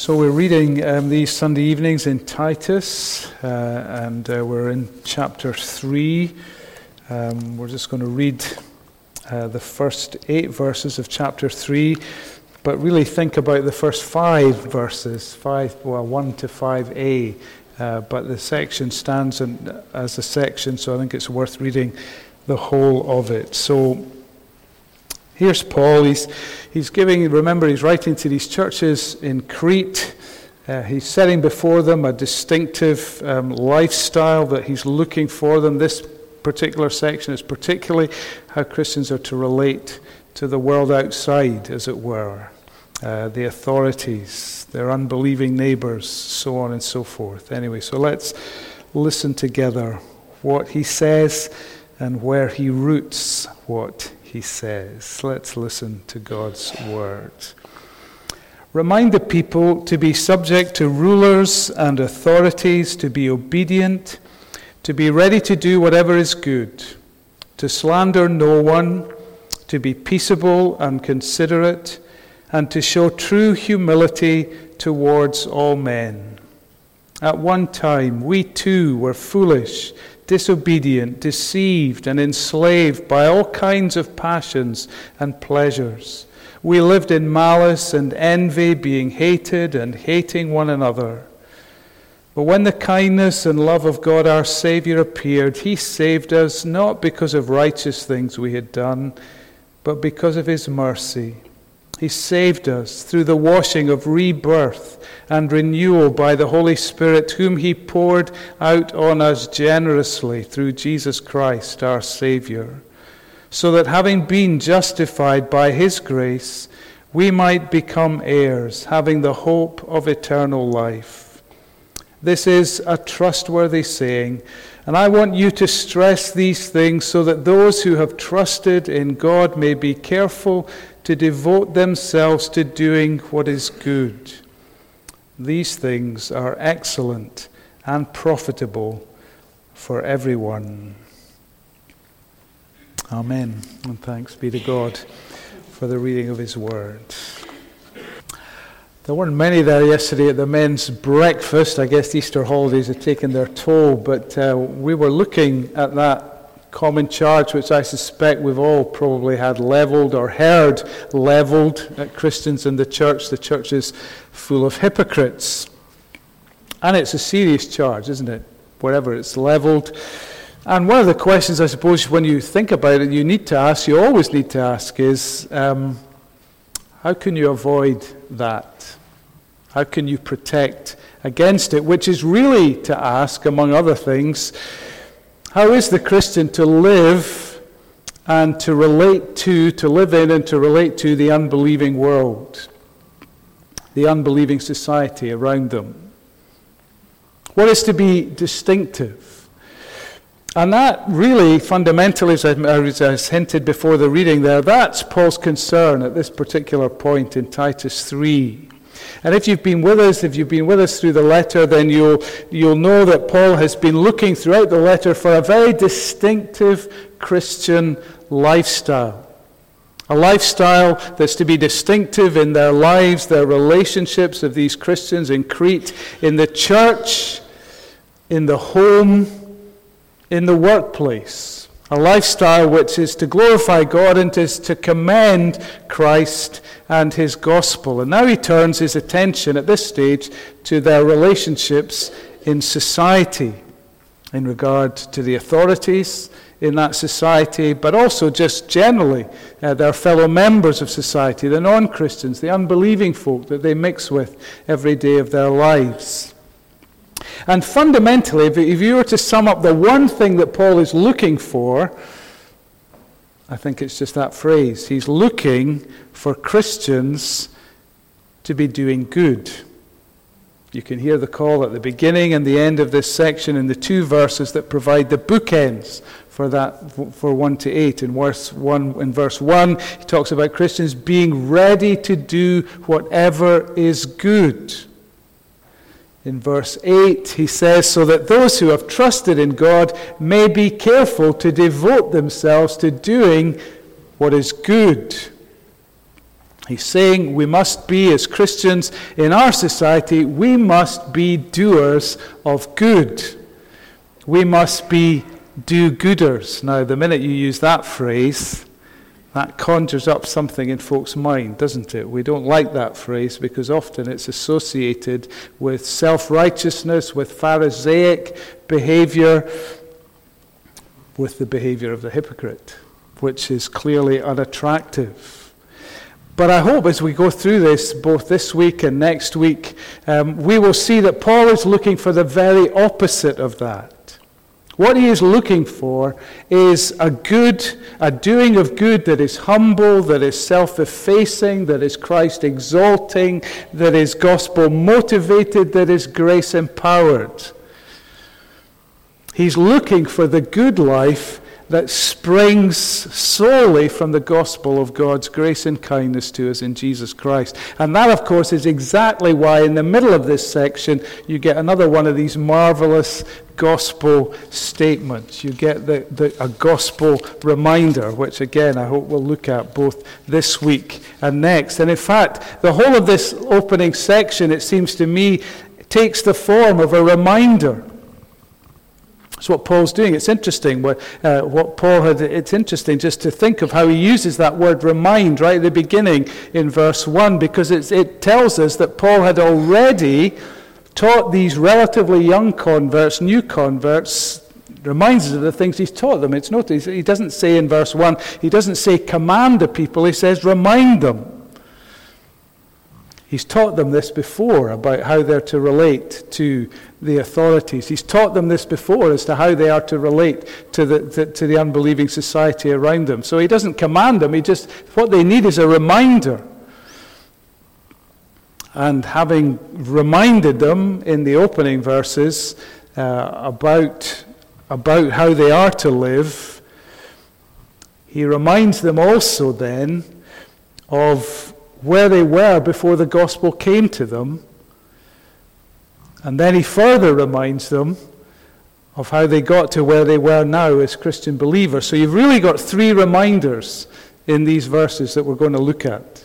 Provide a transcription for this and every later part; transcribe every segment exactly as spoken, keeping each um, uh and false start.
So we're reading um, these Sunday evenings in Titus, uh, and uh, we're in chapter three. Um, we're just going to read uh, the first eight verses of chapter three, but really think about the first five verses, five, well, one to five a. Uh, but the section stands in, as a section, so I think it's worth reading the whole of it. So here's Paul. He's he's giving, remember, he's writing to these churches in Crete. Uh, he's setting before them a distinctive um, lifestyle that he's looking for them. This particular section is particularly how Christians are to relate to the world outside, as it were, uh, the authorities, their unbelieving neighbors, so on and so forth. Anyway, so let's listen together what he says and where he roots what he says. Let's listen to God's word. Remind the people to be subject to rulers and authorities, to be obedient, to be ready to do whatever is good, to slander no one, to be peaceable and considerate, and to show true humility towards all men. At one time, we too were foolish, disobedient, deceived, and enslaved by all kinds of passions and pleasures. We lived in malice and envy, being hated and hating one another. But when the kindness and love of God our Savior appeared, he saved us not because of righteous things we had done, but because of his mercy. He saved us through the washing of rebirth and renewal by the Holy Spirit, whom he poured out on us generously through Jesus Christ, our Savior, so that having been justified by his grace, we might become heirs, having the hope of eternal life. This is a trustworthy saying, and I want you to stress these things so that those who have trusted in God may be careful to devote themselves to doing what is good. These things are excellent and profitable for everyone. Amen. And thanks be to God for the reading of his word. There weren't many there yesterday at the men's breakfast. I guess Easter holidays have taken their toll, but uh, we were looking at that common charge, which I suspect we've all probably had leveled or heard leveled at Christians in the church. The church is full of hypocrites. And it's a serious charge, isn't it? Wherever it's leveled. And one of the questions, I suppose, when you think about it, you need to ask, you always need to ask, is um, how can you avoid that? How can you protect against it? Which is really to ask, among other things, how is the Christian to live and to relate to, to live in and to relate to the unbelieving world, the unbelieving society around them? What is to be distinctive? And that really, fundamentally, as I, as I hinted before the reading there, that's Paul's concern at this particular point in Titus three. And if you've been with us, if you've been with us through the letter, then you'll you'll know that Paul has been looking throughout the letter for a very distinctive Christian lifestyle. A lifestyle that's to be distinctive in their lives, their relationships of these Christians in Crete, in the church, in the home, in the workplace. A lifestyle which is to glorify God and is to commend Christ and his gospel. And now he turns his attention at this stage to their relationships in society, in regard to the authorities in that society, but also just generally uh, their fellow members of society, the non-Christians, the unbelieving folk that they mix with every day of their lives. And fundamentally, if you were to sum up the one thing that Paul is looking for, I think it's just that phrase. He's looking for Christians to be doing good. You can hear the call at the beginning and the end of this section in the two verses that provide the bookends for that, for one to eight. In verse one, in verse one, he talks about Christians being ready to do whatever is good. In verse eight, he says, so that those who have trusted in God may be careful to devote themselves to doing what is good. He's saying we must be, as Christians in our society, we must be doers of good. We must be do-gooders. Now, the minute you use that phrase, that conjures up something in folks' mind, doesn't it? We don't like that phrase because often it's associated with self-righteousness, with Pharisaic behavior, with the behavior of the hypocrite, which is clearly unattractive. But I hope as we go through this, both this week and next week, um, we will see that Paul is looking for the very opposite of that. What he is looking for is a good, a doing of good that is humble, that is self-effacing, that is Christ-exalting, that is gospel-motivated, that is grace-empowered. He's looking for the good life that springs solely from the gospel of God's grace and kindness to us in Jesus Christ. And that, of course, is exactly why in the middle of this section you get another one of these marvelous gospel statements. You get the, the, a gospel reminder, which again I hope we'll look at both this week and next. And in fact, the whole of this opening section, it seems to me, takes the form of a reminder. That's what Paul's doing. It's interesting what, uh, what Paul had. It's interesting just to think of how he uses that word remind right at the beginning in verse one, because it's, it tells us that Paul had already taught these relatively young converts, new converts, reminds us of the things he's taught them. It's notice he doesn't say in verse one, he doesn't say command the people, he says remind them. He's taught them this before about how they're to relate to the authorities. He's taught them this before as to how they are to relate to the, to, to the unbelieving society around them. So he doesn't command them, he just, what they need is a reminder. And having reminded them in the opening verses uh, about, about how they are to live, he reminds them also then of where they were before the gospel came to them. And then he further reminds them of how they got to where they were now as Christian believers. So you've really got three reminders in these verses that we're going to look at.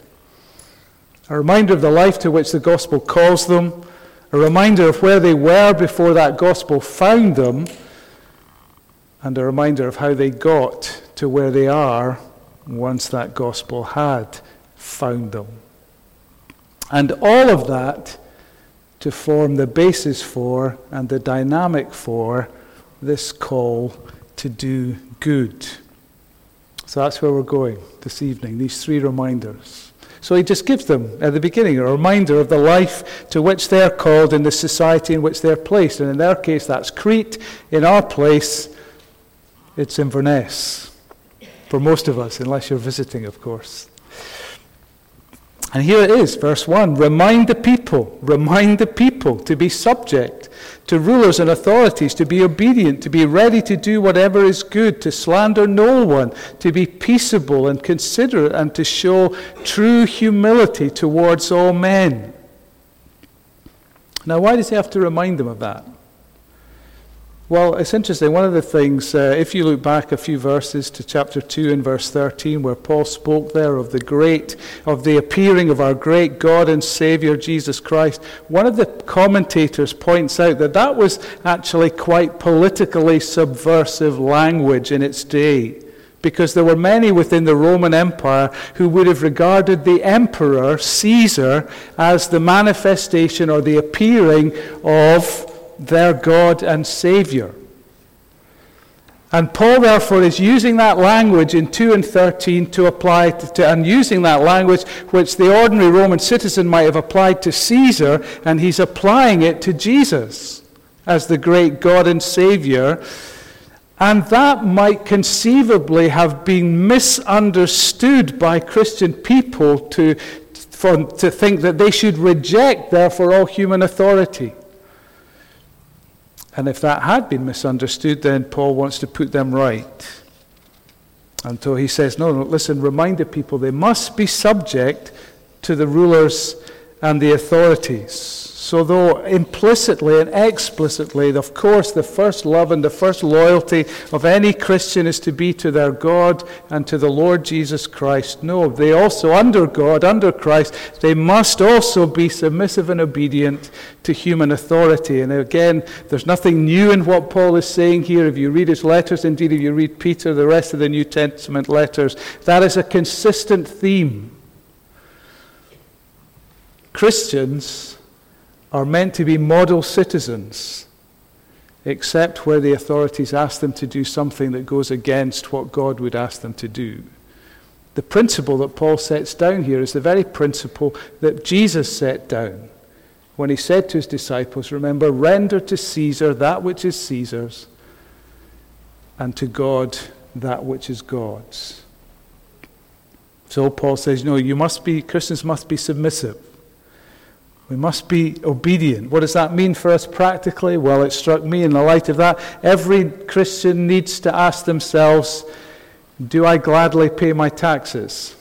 A reminder of the life to which the gospel calls them, a reminder of where they were before that gospel found them, and a reminder of how they got to where they are once that gospel had found them. And all of that to form the basis for and the dynamic for this call to do good. So that's where we're going this evening, these three reminders. So he just gives them, at the beginning, a reminder of the life to which they're called in the society in which they're placed. And in their case, that's Crete. In our place, it's Inverness. For most of us, unless you're visiting, of course. And here it is, verse one. Remind the people, remind the people to be subject to rulers and authorities, to be obedient, to be ready to do whatever is good, to slander no one, to be peaceable and considerate, and to show true humility towards all men. Now, why does he have to remind them of that? Well, it's interesting. One of the things, uh, if you look back a few verses to chapter two and verse thirteen, where Paul spoke there of the great, of the appearing of our great God and Savior Jesus Christ, one of the commentators points out that that was actually quite politically subversive language in its day, because there were many within the Roman Empire who would have regarded the emperor, Caesar, as the manifestation or the appearing of their God and Savior. And Paul, therefore, is using that language in two and thirteen to apply to, to, and using that language which the ordinary Roman citizen might have applied to Caesar, and he's applying it to Jesus as the great God and Savior. And that might conceivably have been misunderstood by Christian people to, for, to think that they should reject, therefore, all human authority. And if that had been misunderstood, then Paul wants to put them right. And so he says, no, no, listen, remind the people they must be subject to the rulers and the authorities. So though implicitly and explicitly, of course, the first love and the first loyalty of any Christian is to be to their God and to the Lord Jesus Christ, no, they also, under God, under Christ, they must also be submissive and obedient to human authority. And again, there's nothing new in what Paul is saying here. If you read his letters, indeed if you read Peter, the rest of the New Testament letters, that is a consistent theme. Christians are meant to be model citizens, except where the authorities ask them to do something that goes against what God would ask them to do. The principle that Paul sets down here is the very principle that Jesus set down when he said to his disciples, remember, render to Caesar that which is Caesar's, and to God that which is God's. So Paul says, no, you must be, Christians must be submissive. We must be obedient. What does that mean for us practically? Well, it struck me in the light of that, every Christian needs to ask themselves, do I gladly pay my taxes?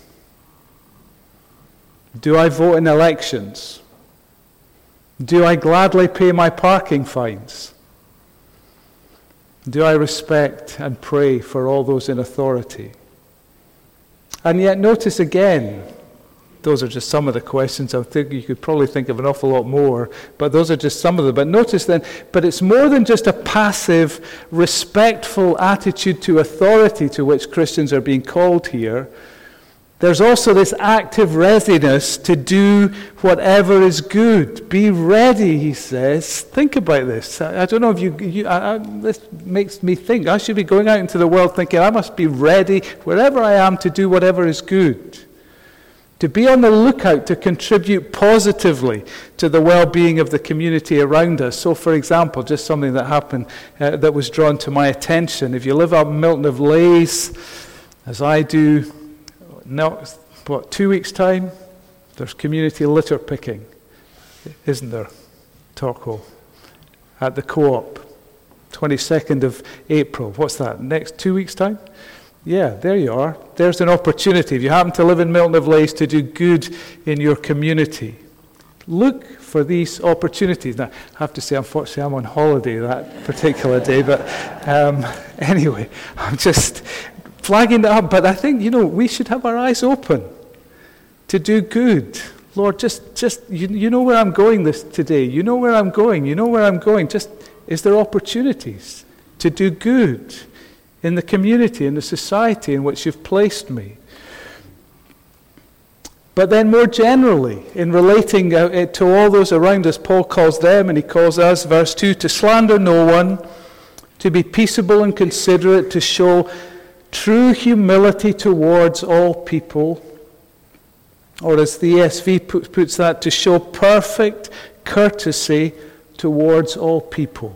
Do I vote in elections? Do I gladly pay my parking fines? Do I respect and pray for all those in authority? And yet notice again, those are just some of the questions. I think you could probably think of an awful lot more, but those are just some of them. But notice then, but it's more than just a passive, respectful attitude to authority to which Christians are being called here. There's also this active readiness to do whatever is good. Be ready, he says. Think about this. I, I don't know if you, you I, I, this makes me think. I should be going out into the world thinking, I must be ready wherever I am to do whatever is good. To be on the lookout to contribute positively to the well-being of the community around us. So, for example, just something that happened uh, that was drawn to my attention. If you live up Milton of Leys, as I do, now, what, two weeks' time, there's community litter picking, isn't there, Torquil, at the Co-op, twenty-second of April. What's that, next two weeks' time? Yeah, there you are. There's an opportunity, if you happen to live in Milton of Leys, to do good in your community. Look for these opportunities. Now, I have to say, unfortunately, I'm on holiday that particular day, but um, anyway, I'm just flagging that up. But I think, you know, we should have our eyes open to do good. Lord, just, just you, you know where I'm going this today. You know where I'm going. You know where I'm going. Just, is there opportunities to do good in the community, in the society in which you've placed me? But then more generally, in relating uh, to all those around us, Paul calls them, and he calls us, verse two, to slander no one, to be peaceable and considerate, to show true humility towards all people, or as the E S V puts that, to show perfect courtesy towards all people.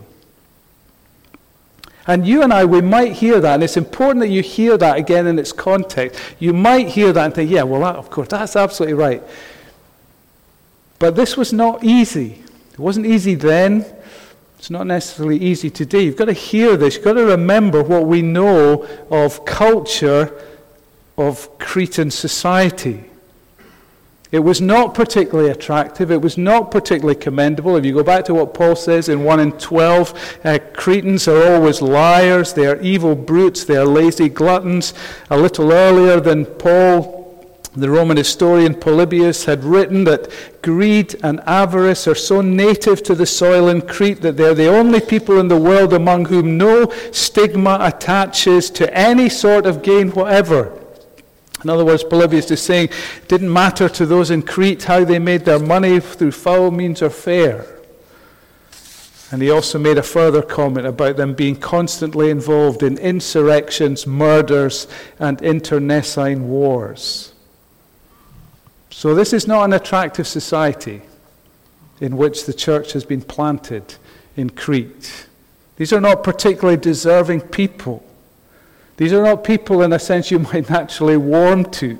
And you and I, we might hear that, and it's important that you hear that again in its context. You might hear that and think, yeah, well, that, of course, that's absolutely right. But this was not easy. It wasn't easy then. It's not necessarily easy today. You've got to hear this. You've got to remember what we know of culture of Cretan society. It was not particularly attractive. It was not particularly commendable. If you go back to what Paul says in one and twelve, uh, Cretans are always liars. They are evil brutes. They are lazy gluttons. A little earlier than Paul, the Roman historian Polybius had written that greed and avarice are so native to the soil in Crete that they're the only people in the world among whom no stigma attaches to any sort of gain whatever. In other words, Polybius is saying it didn't matter to those in Crete how they made their money through foul means or fair. And he also made a further comment about them being constantly involved in insurrections, murders, and internecine wars. So this is not an attractive society in which the church has been planted in Crete. These are not particularly deserving people. These are not people, in a sense, you might naturally warm to.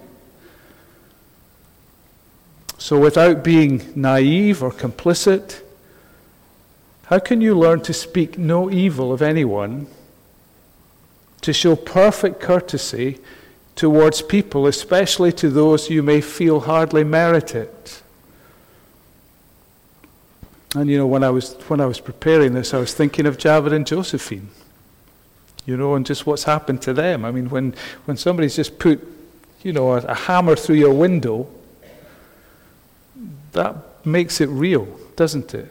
So without being naive or complicit, how can you learn to speak no evil of anyone, to show perfect courtesy towards people, especially to those you may feel hardly merit it? And you know, when I was when I was preparing this, I was thinking of Javid and Josephine. You know, and just what's happened to them. I mean, when, when somebody's just put, you know, a, a hammer through your window, that makes it real, doesn't it?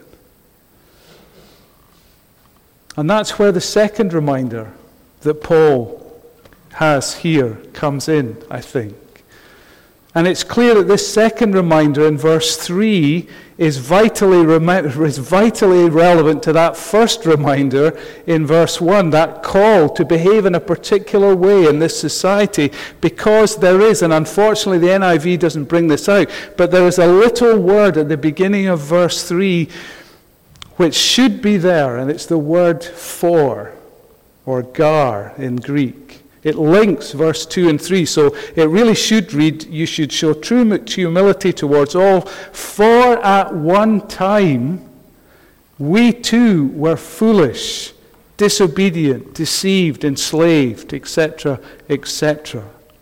And that's where the second reminder that Paul has here comes in, I think. And it's clear that this second reminder in verse three is vitally, rem- is vitally relevant to that first reminder in verse one, that call to behave in a particular way in this society, because there is, and unfortunately the N I V doesn't bring this out, but there is a little word at the beginning of verse three which should be there, and it's the word for, or gar in Greek. It links verse two and three, so it really should read, you should show true humility towards all, for at one time we too were foolish, disobedient, deceived, enslaved, et cetera, et cetera.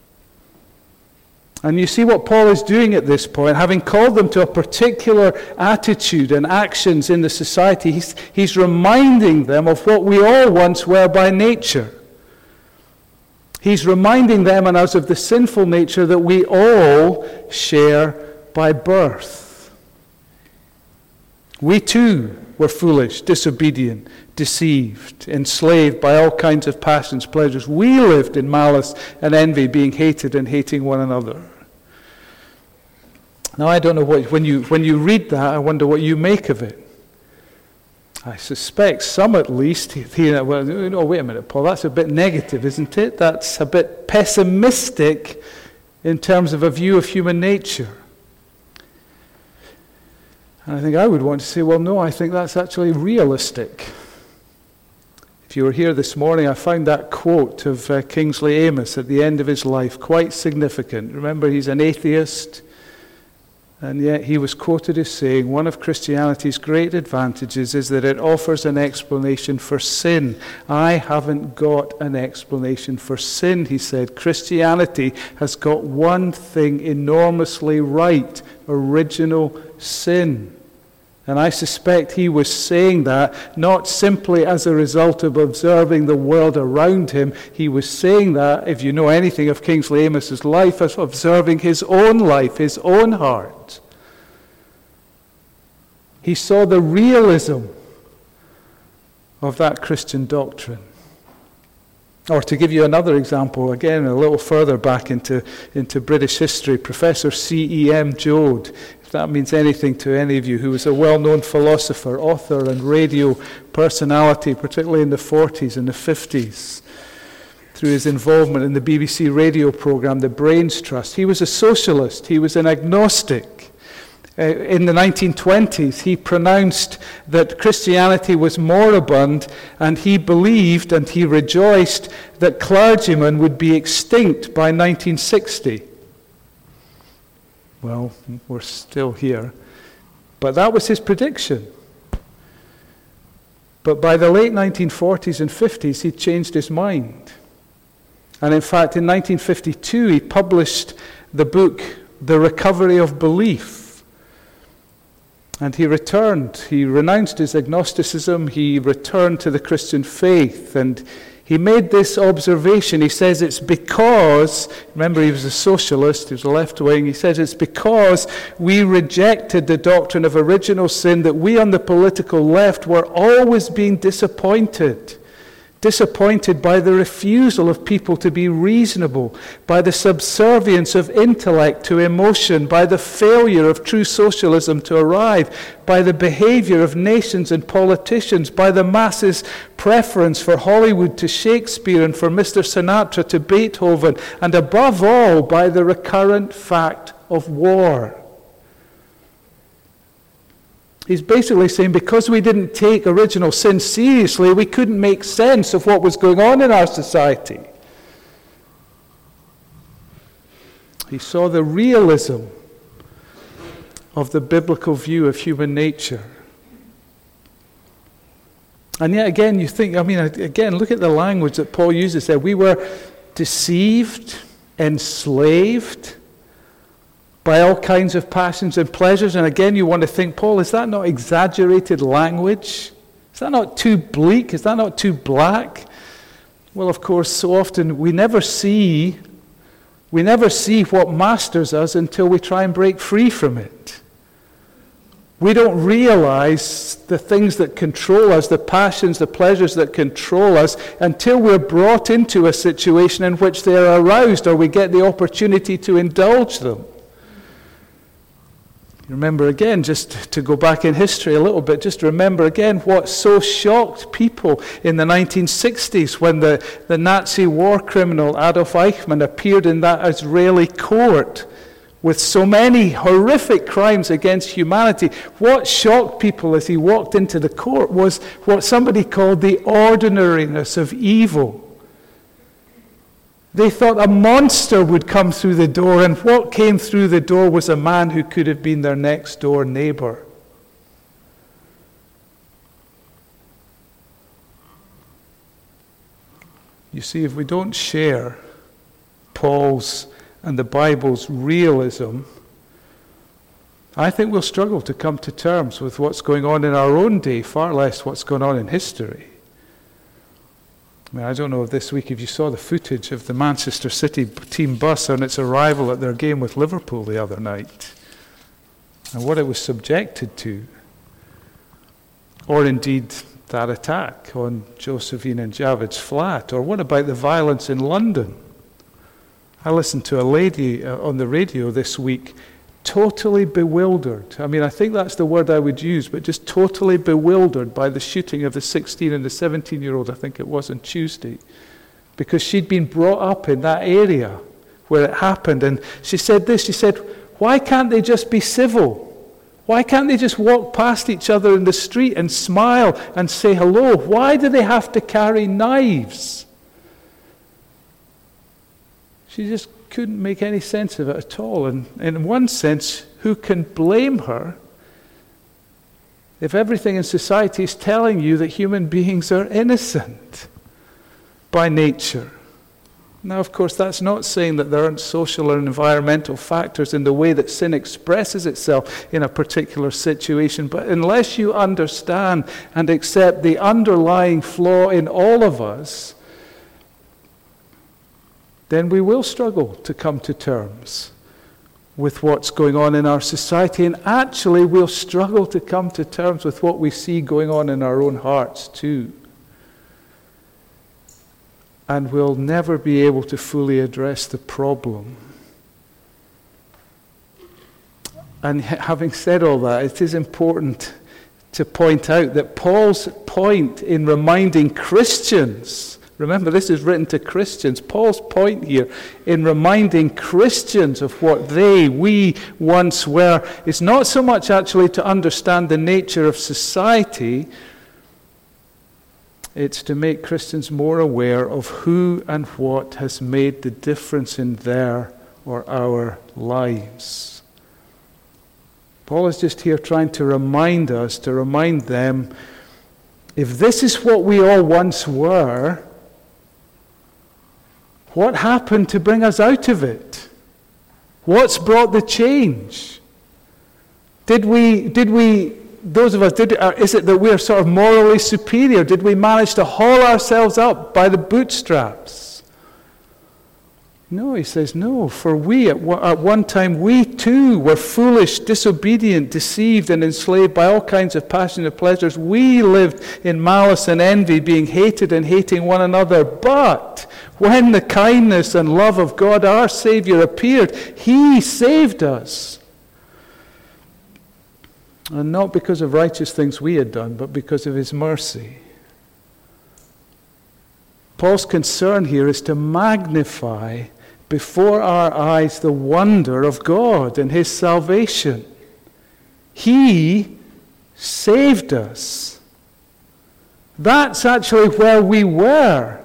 And you see what Paul is doing at this point, having called them to a particular attitude and actions in the society, he's, he's reminding them of what we all once were by nature. He's reminding them and us of the sinful nature that we all share by birth. We too were foolish, disobedient, deceived, enslaved by all kinds of passions, pleasures. We lived in malice and envy, being hated and hating one another. Now I don't know what, when you when you read that, I wonder what you make of it. I suspect some at least think, well, no, wait a minute, Paul, that's a bit negative, isn't it? That's a bit pessimistic in terms of a view of human nature. And I think I would want to say, well, no, I think that's actually realistic. If you were here this morning, I found that quote of uh, Kingsley Amos at the end of his life quite significant. Remember, he's an atheist. And yet he was quoted as saying, one of Christianity's great advantages is that it offers an explanation for sin. I haven't got an explanation for sin, he said. Christianity has got one thing enormously right, original sin. And I suspect he was saying that not simply as a result of observing the world around him. He was saying that, if you know anything of Kingsley Amos's life, as observing his own life, his own heart. He saw the realism of that Christian doctrine. Or to give you another example, again a little further back into, into British history, Professor C E M Joad, if that means anything to any of you, who was a well-known philosopher, author and radio personality, particularly in the forties and the fifties, through his involvement in the B B C radio program, The Brains Trust. He was a socialist, he was an agnostic. Uh, in the nineteen twenties, he pronounced that Christianity was moribund, and he believed and he rejoiced that clergymen would be extinct by nineteen sixty. Well, we're still here. But that was his prediction. But by the late nineteen forties and fifties, he changed his mind. And in fact, in nineteen fifty-two, he published the book, The Recovery of Belief. And he returned, he renounced his agnosticism, he returned to the Christian faith, and he made this observation. He says it's because, remember he was a socialist, he was a left-wing, he says it's because we rejected the doctrine of original sin that we on the political left were always being disappointed. Disappointed by the refusal of people to be reasonable, by the subservience of intellect to emotion, by the failure of true socialism to arrive, by the behavior of nations and politicians, by the masses' preference for Hollywood to Shakespeare and for Mister Sinatra to Beethoven, and above all, by the recurrent fact of war. He's basically saying because we didn't take original sin seriously, we couldn't make sense of what was going on in our society. He saw the realism of the biblical view of human nature. And yet again, you think, I mean, again, look at the language that Paul uses there. We were deceived, enslaved, by all kinds of passions and pleasures. And again, you want to think, Paul, is that not exaggerated language? Is that not too bleak? Is that not too black? Well, of course, so often we never see, we never see what masters us until we try and break free from it. We don't realize the things that control us, the passions, the pleasures that control us, until we're brought into a situation in which they are aroused or we get the opportunity to indulge them. Remember again, just to go back in history a little bit, just remember again what so shocked people in the nineteen sixties when the, the Nazi war criminal Adolf Eichmann appeared in that Israeli court with so many horrific crimes against humanity. What shocked people as he walked into the court was what somebody called the ordinariness of evil. They thought a monster would come through the door, and what came through the door was a man who could have been their next door neighbor. You see, if we don't share Paul's and the Bible's realism, I think we'll struggle to come to terms with what's going on in our own day, far less what's going on in history. I mean, I don't know if this week if you saw the footage of the Manchester City team bus on its arrival at their game with Liverpool the other night, and what it was subjected to, or indeed that attack on Josephine and Javid's flat, or what about the violence in London? I listened to a lady uh, on the radio this week, totally bewildered. I mean, I think that's the word I would use, but just totally bewildered by the shooting of the sixteen and the seventeen-year-old, I think it was on Tuesday, because she'd been brought up in that area where it happened. And she said this, she said, why can't they just be civil? Why can't they just walk past each other in the street and smile and say hello? Why do they have to carry knives? She just couldn't make any sense of it at all. And in one sense, who can blame her if everything in society is telling you that human beings are innocent by nature? Now, of course, that's not saying that there aren't social and environmental factors in the way that sin expresses itself in a particular situation, but unless you understand and accept the underlying flaw in all of us, then we will struggle to come to terms with what's going on in our society, and actually we'll struggle to come to terms with what we see going on in our own hearts too. And we'll never be able to fully address the problem. And having said all that, it is important to point out that Paul's point in reminding Christians, remember, this is written to Christians. Paul's point here in reminding Christians of what they, we once were, is not so much actually to understand the nature of society. It's to make Christians more aware of who and what has made the difference in their or our lives. Paul is just here trying to remind us, to remind them, if this is what we all once were, what happened to bring us out of it? What's brought the change? Did we, did we, those of us, did, uh, is it that we are sort of morally superior? Did we manage to haul ourselves up by the bootstraps? No, he says, no, for we, at one, at one time, we too were foolish, disobedient, deceived, and enslaved by all kinds of passionate pleasures. We lived in malice and envy, being hated and hating one another. But when the kindness and love of God, our Savior, appeared, He saved us. And not because of righteous things we had done, but because of His mercy. Paul's concern here is to magnify before our eyes the wonder of God and His salvation. He saved us. That's actually where we were.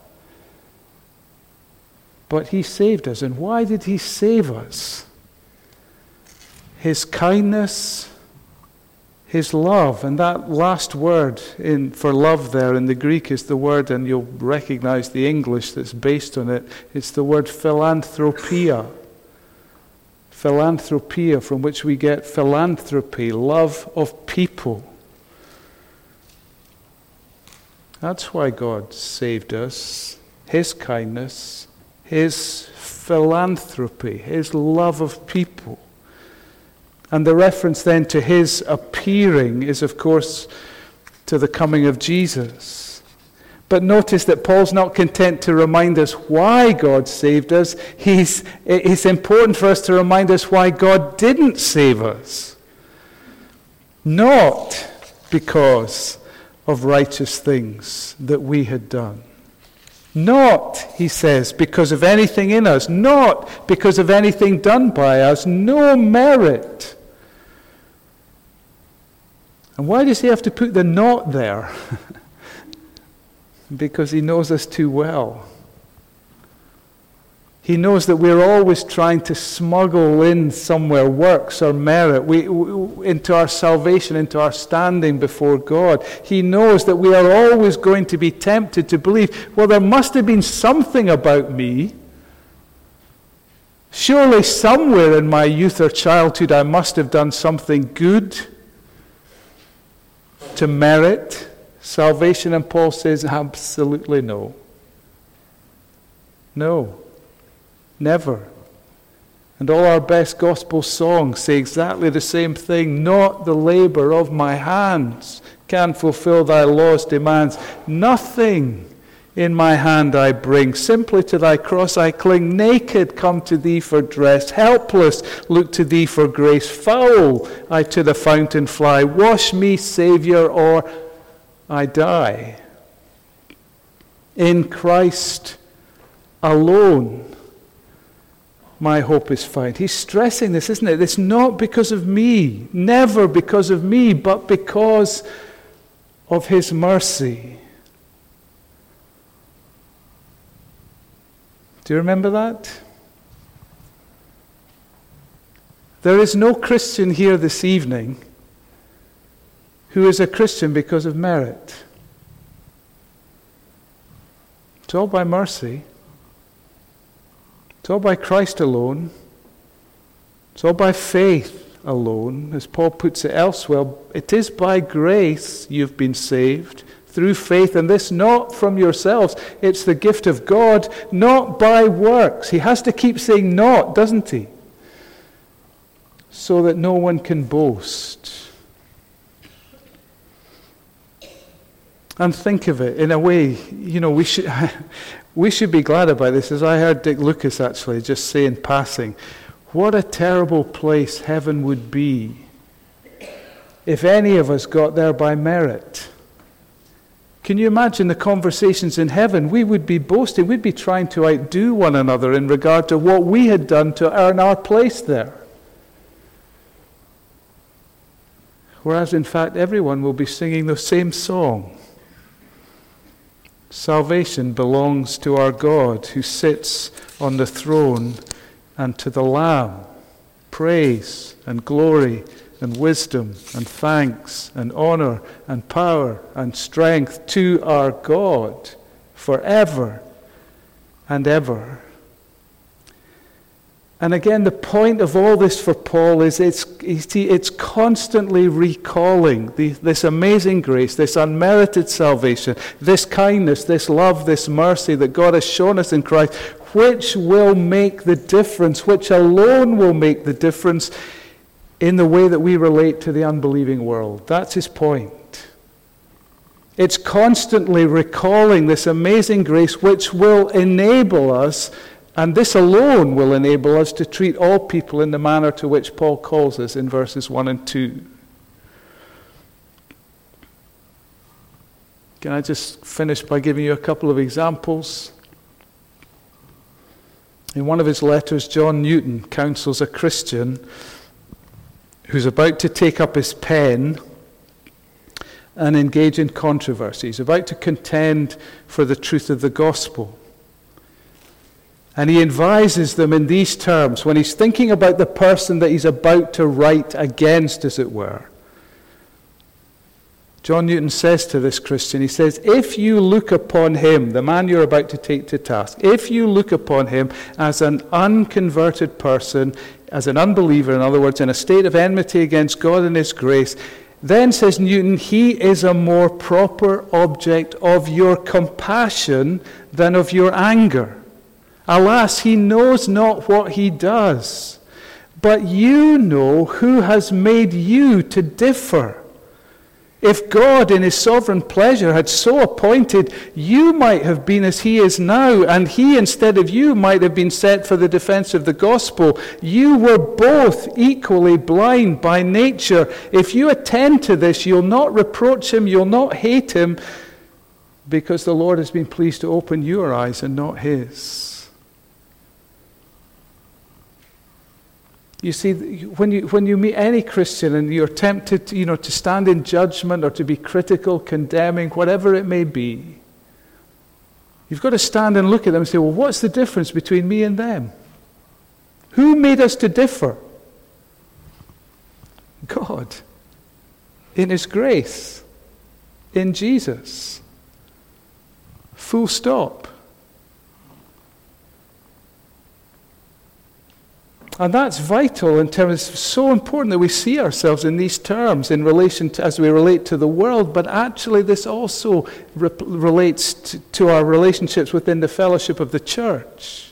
But He saved us. And why did He save us? His kindness, His love, and that last word in for love there in the Greek is the word, and you'll recognize the English that's based on it. It's the word philanthropia. Philanthropia, from which we get philanthropy, love of people. That's why God saved us. His kindness, His philanthropy, His love of people. And the reference then to His appearing is, of course, to the coming of Jesus. But notice that Paul's not content to remind us why God saved us. He's, it's important for us to remind us why God didn't save us. Not because of righteous things that we had done. Not, he says, because of anything in us. Not because of anything done by us. No merit. And why does he have to put the not there? Because he knows us too well. He knows that we're always trying to smuggle in somewhere works or merit we, we, into our salvation, into our standing before God. He knows that we are always going to be tempted to believe, well, there must have been something about me. Surely somewhere in my youth or childhood I must have done something good to merit salvation. And Paul says, absolutely no. No. Never. And all our best gospel songs say exactly the same thing. Not the labor of my hands can fulfill thy law's demands. Nothing in my hand I bring. Simply to thy cross I cling. Naked come to thee for dress. Helpless look to thee for grace. Foul I to the fountain fly. Wash me, Saviour, or I die. In Christ alone my hope is found. He's stressing this, isn't it? It's not because of me, never because of me, but because of His mercy. Do you remember that? There is no Christian here this evening who is a Christian because of merit. It's all by mercy. It's all by Christ alone. It's all by faith alone. As Paul puts it elsewhere, it is by grace you've been saved, through faith, and this not from yourselves. It's the gift of God, not by works. He has to keep saying not, doesn't he? So that no one can boast. And think of it, in a way, you know, we should we should be glad about this. As I heard Dick Lucas actually just say in passing, what a terrible place heaven would be if any of us got there by merit. Can you imagine the conversations in heaven? We would be boasting, we'd be trying to outdo one another in regard to what we had done to earn our place there. Whereas in fact everyone will be singing the same song. Salvation belongs to our God who sits on the throne and to the Lamb. Praise and glory and wisdom and thanks and honor and power and strength to our God forever and ever. And again, the point of all this for Paul is it's, it's constantly recalling the, this amazing grace, this unmerited salvation, this kindness, this love, this mercy that God has shown us in Christ, which will make the difference, which alone will make the difference in the way that we relate to the unbelieving world. That's his point. It's constantly recalling this amazing grace which will enable us, and this alone will enable us to treat all people in the manner to which Paul calls us in verses one and two. Can I just finish by giving you a couple of examples? In one of his letters, John Newton counsels a Christian who's about to take up his pen and engage in controversy. He's about to contend for the truth of the gospel. And he advises them in these terms when he's thinking about the person that he's about to write against, as it were. John Newton says to this Christian, he says, if you look upon him, the man you're about to take to task, if you look upon him as an unconverted person, as an unbeliever, in other words, in a state of enmity against God and his grace, then, says Newton, he is a more proper object of your compassion than of your anger. Alas, he knows not what he does. But you know who has made you to differ. If God in his sovereign pleasure had so appointed, you might have been as he is now, and he instead of you might have been set for the defense of the gospel. You were both equally blind by nature. If you attend to this, you'll not reproach him, you'll not hate him, because the Lord has been pleased to open your eyes and not his. You see, when you when you meet any Christian and you're tempted, to, you know, to stand in judgment or to be critical, condemning, whatever it may be, you've got to stand and look at them and say, well, what's the difference between me and them? Who made us to differ? God, in his grace, in Jesus. Full stop. And that's vital in terms, it's so important that we see ourselves in these terms in relation to, as we relate to the world, but actually this also re- relates to, to our relationships within the fellowship of the church.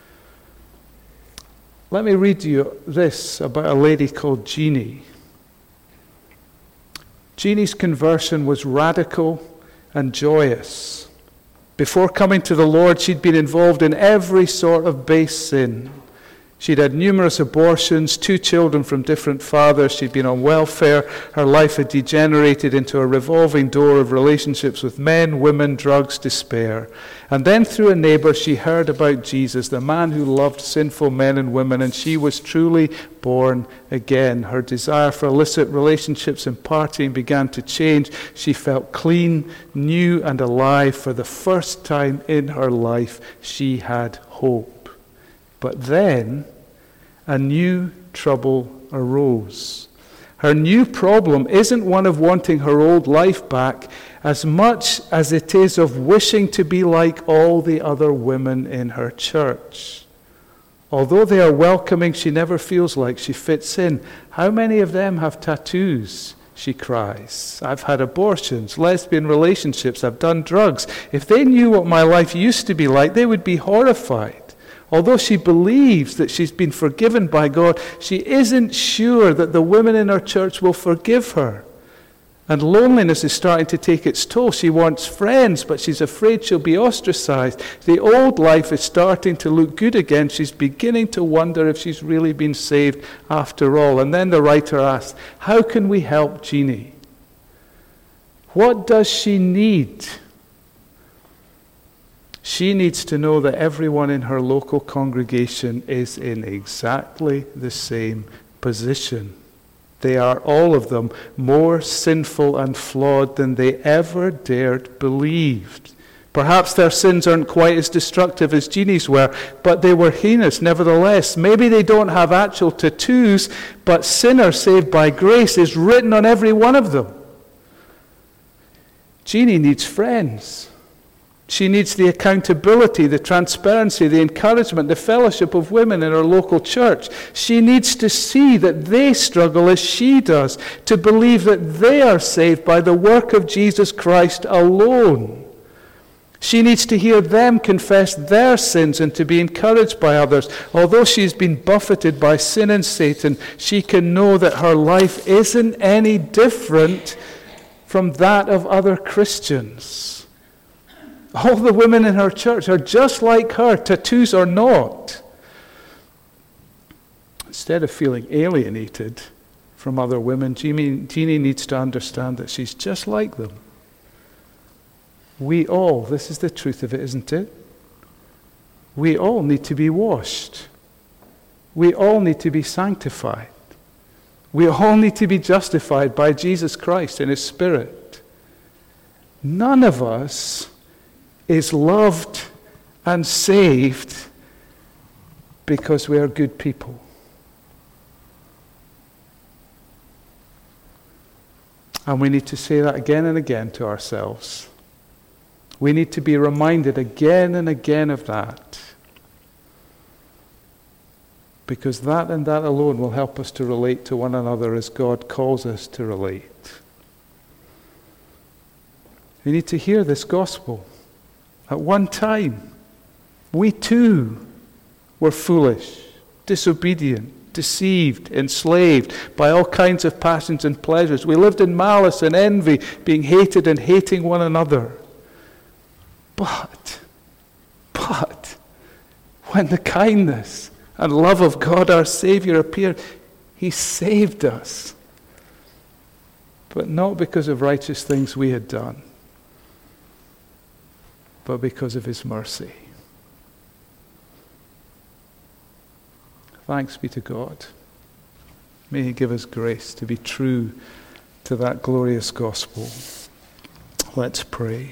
Let me read you this about a lady called Jeannie. Jeannie's conversion was radical and joyous. Before coming to the Lord, she'd been involved in every sort of base sin. She'd had numerous abortions, two children from different fathers. She'd been on welfare. Her life had degenerated into a revolving door of relationships with men, women, drugs, despair. And then through a neighbor, she heard about Jesus, the man who loved sinful men and women, and she was truly born again. Her desire for illicit relationships and partying began to change. She felt clean, new, and alive. For the first time in her life, she had hope. But then a new trouble arose. Her new problem isn't one of wanting her old life back as much as it is of wishing to be like all the other women in her church. Although they are welcoming, she never feels like she fits in. How many of them have tattoos? She cries. I've had abortions, lesbian relationships, I've done drugs. If they knew what my life used to be like, they would be horrified. Although she believes that she's been forgiven by God, she isn't sure that the women in her church will forgive her. And loneliness is starting to take its toll. She wants friends, but she's afraid she'll be ostracized. The old life is starting to look good again. She's beginning to wonder if she's really been saved after all. And then the writer asks, how can we help Jeannie? What does she need? She needs to know that everyone in her local congregation is in exactly the same position. They are, all of them, more sinful and flawed than they ever dared believe. Perhaps their sins aren't quite as destructive as Jeannie's were, but they were heinous nevertheless. Maybe they don't have actual tattoos, but sinner saved by grace is written on every one of them. Jeannie needs friends. She needs the accountability, the transparency, the encouragement, the fellowship of women in her local church. She needs to see that they struggle as she does, to believe that they are saved by the work of Jesus Christ alone. She needs to hear them confess their sins and to be encouraged by others. Although she's been buffeted by sin and Satan, she can know that her life isn't any different from that of other Christians. All the women in her church are just like her, tattoos or not. Instead of feeling alienated from other women, Jeannie, Jeannie needs to understand that she's just like them. We all, this is the truth of it, isn't it? We all need to be washed. We all need to be sanctified. We all need to be justified by Jesus Christ and His Spirit. None of us is loved and saved because we are good people. And we need to say that again and again to ourselves. We need to be reminded again and again of that. Because that and that alone will help us to relate to one another as God calls us to relate. We need to hear this gospel. At one time, we too were foolish, disobedient, deceived, enslaved by all kinds of passions and pleasures. We lived in malice and envy, being hated and hating one another. But, but, when the kindness and love of God our Savior appeared, He saved us. But not because of righteous things we had done, but because of His mercy. Thanks be to God. May He give us grace to be true to that glorious gospel. Let's pray.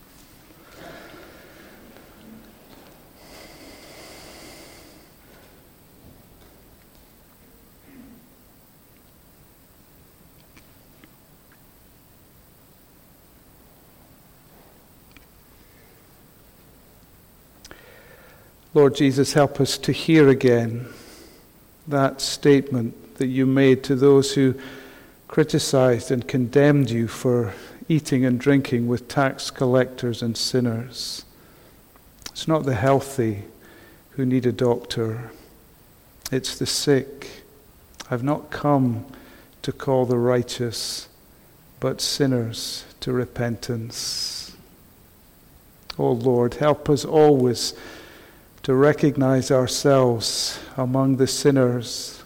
Lord Jesus, help us to hear again that statement that you made to those who criticized and condemned you for eating and drinking with tax collectors and sinners. It's not the healthy who need a doctor. It's the sick. I've not come to call the righteous, but sinners to repentance. Oh Lord, help us always to recognize ourselves among the sinners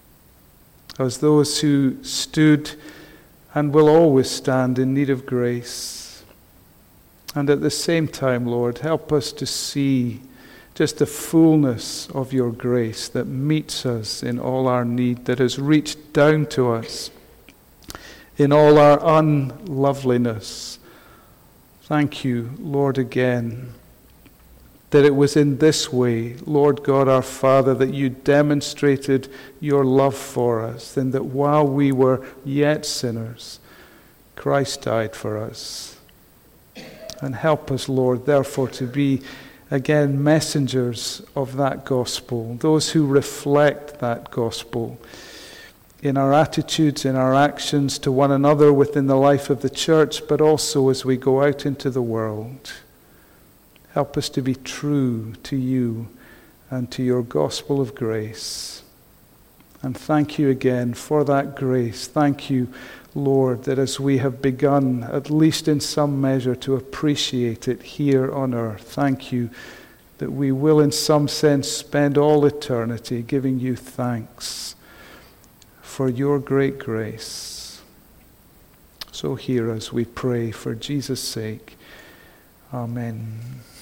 as those who stood and will always stand in need of grace. And at the same time, Lord, help us to see just the fullness of your grace that meets us in all our need, that has reached down to us in all our unloveliness. Thank you, Lord, again, that it was in this way, Lord God our Father, that you demonstrated your love for us, and that while we were yet sinners, Christ died for us. And help us, Lord, therefore, to be, again, messengers of that gospel, those who reflect that gospel in our attitudes, in our actions to one another within the life of the church, but also as we go out into the world. Help us to be true to you and to your gospel of grace. And thank you again for that grace. Thank you, Lord, that as we have begun, at least in some measure, to appreciate it here on earth, thank you that we will in some sense spend all eternity giving you thanks for your great grace. So hear us, we pray, for Jesus' sake. Amen.